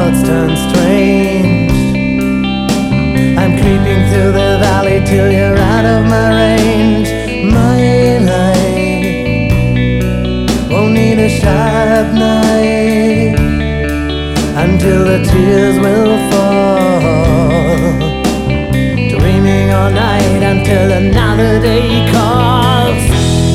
thoughts turn strange. I'm creeping through the valley till you're out of my range. My life won't need a sharp knife until the tears will fall. Dreaming all night until another day calls.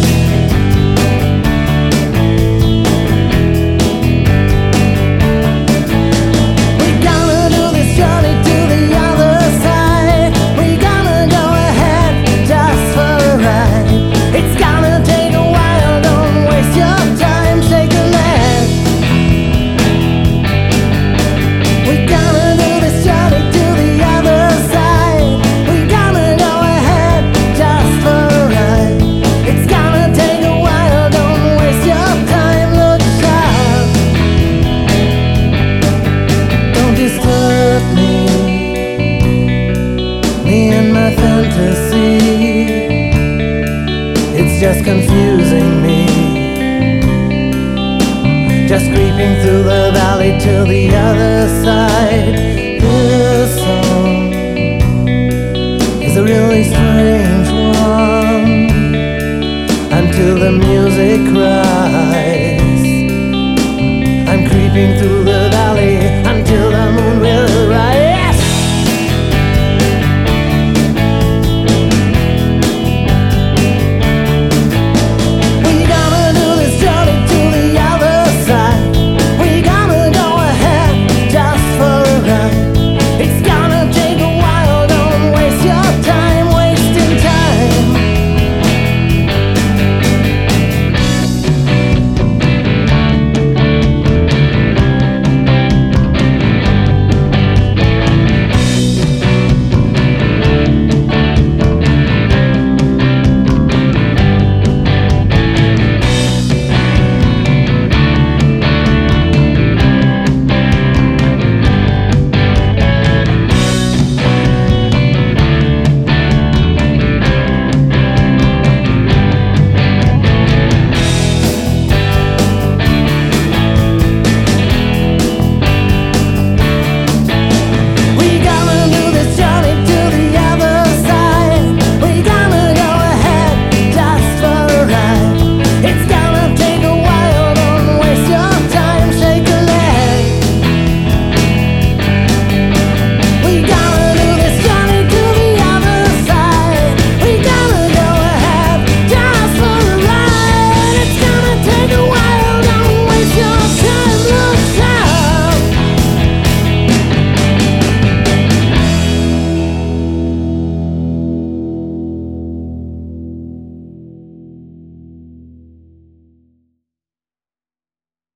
It's just confusing me. Just creeping through the valley to the other side. This song is a really strange one until the music cries. I'm creeping through